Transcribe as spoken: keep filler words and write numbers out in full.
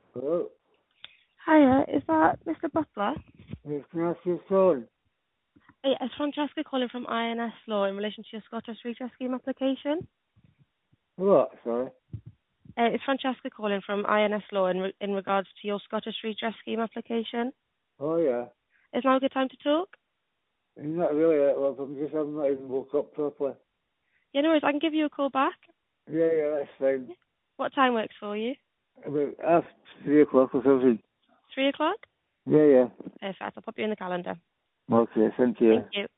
Hello? Hiya, is that Mister Butler? It's Nancy's son. Hey, it's Francesca calling from I N S Law in relation to your Scottish Redress Scheme application. What, sorry? Uh, it's Francesca calling from I N S Law in, re- in regards to your Scottish Redress Scheme application. Oh, yeah. Is now a good time to talk? Not really that well, I'm just, I'm not even woke up properly. Yeah, no worries, I can give you a call back. Yeah, yeah, that's fine. What time works for you? About after three o'clock or something. Three o'clock? Yeah, yeah. Perfect, I'll pop you in the calendar. Okay, thank you. Thank you.